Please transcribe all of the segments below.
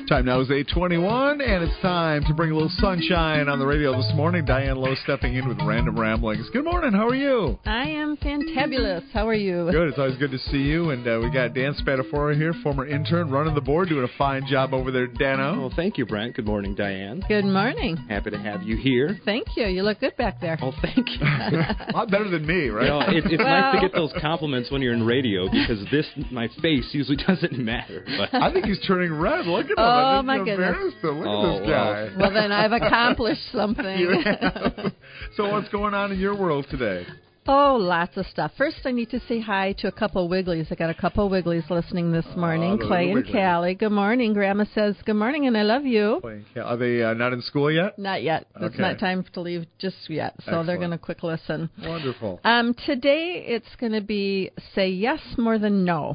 Time now is 8:21, and it's time to bring a little sunshine on the radio this morning. Diane Lowe stepping in with Random Ramblings. Good morning. How are you? I am fantabulous. How are you? Good. It's always good to see you. And we got Dan Spadafora here, former intern, running the board, doing a fine job over there, Dano. Well, thank you, Brent. Good morning, Diane. Good morning. Happy to have you here. Thank you. You look good back there. Oh, thank you. A lot better than me, right? You know, it's nice to get those compliments when you're in radio because my face usually doesn't matter. But I think he's turning red. Look at him. Oh, my goodness. Look at this guy. Well, then I've accomplished something. So what's going on in your world today? Oh, lots of stuff. First, I need to say hi to a couple of Wigglies. I got a couple of Wigglies listening this morning. Clay and Callie. Good morning. Grandma says good morning, and I love you. Are they not in school yet? Not yet. Okay. It's not time to leave just yet, so Excellent. they're going to quick listen. Wonderful. Today, it's going to be say yes more than no.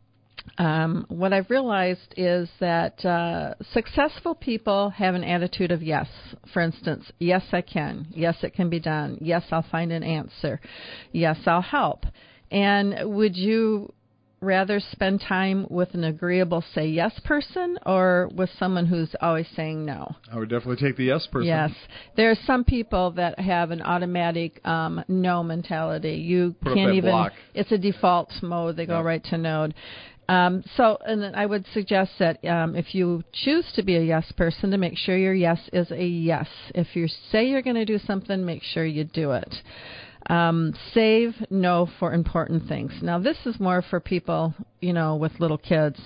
What I've realized is that successful people have an attitude of yes. For instance, yes, I can. Yes, it can be done. Yes, I'll find an answer. Yes, I'll help. And would you rather spend time with an agreeable say yes person or with someone who's always saying no? I would definitely take the yes person. Yes. There are some people that have an automatic no mentality. You Put can't up that even, block. it's a default mode. They go right to no. And then I would suggest that if you choose to be a yes person, to make sure your yes is a yes. If you say you're going to do something, make sure you do it. Save no for important things. Now, this is more for people, with little kids.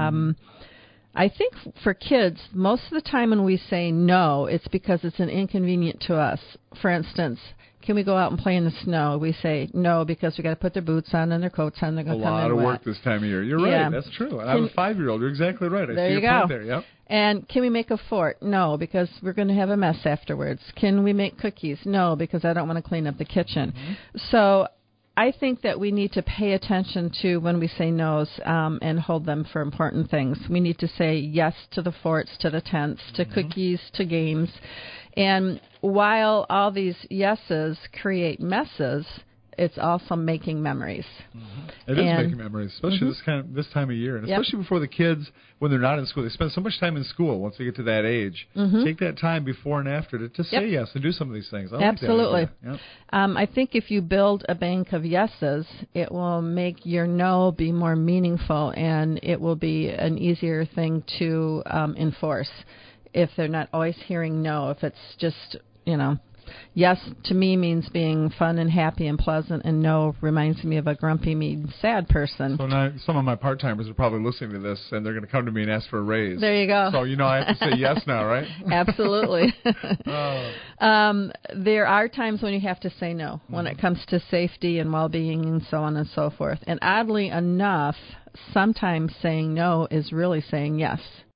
I think for kids, most of the time when we say no, it's because it's an inconvenient to us. For instance, can we go out and play in the snow? We say no because we got to put their boots on and their coats on. They're going to come in wet. A lot of work this time of year. You're right. That's true. I have a 5-year-old. You're exactly right. There you your go. point there. Yep. And can we make a fort? No, because we're going to have a mess afterwards. Can we make cookies? No, because I don't want to clean up the kitchen. Mm-hmm. So I think that we need to pay attention to when we say no's and hold them for important things. We need to say yes to the forts, to the tents, to cookies, to games. And while all these yeses create messes, it's also making memories. It is making memories, especially this time of year, and especially before the kids, when they're not in school. They spend so much time in school once they get to that age. Take that time before and after to say yes and do some of these things. Absolutely. Yep. I think if you build a bank of yeses, it will make your no be more meaningful, and it will be an easier thing to enforce if they're not always hearing no. If it's just, yes to me means being fun and happy and pleasant, and no reminds me of a grumpy, mean, sad person. So now some of my part-timers are probably listening to this, and they're going to come to me and ask for a raise. There you go. So I have to say yes now, right? Absolutely. There are times when you have to say no, when it comes to safety and well-being and so on and so forth. And oddly enough, sometimes saying no is really saying yes.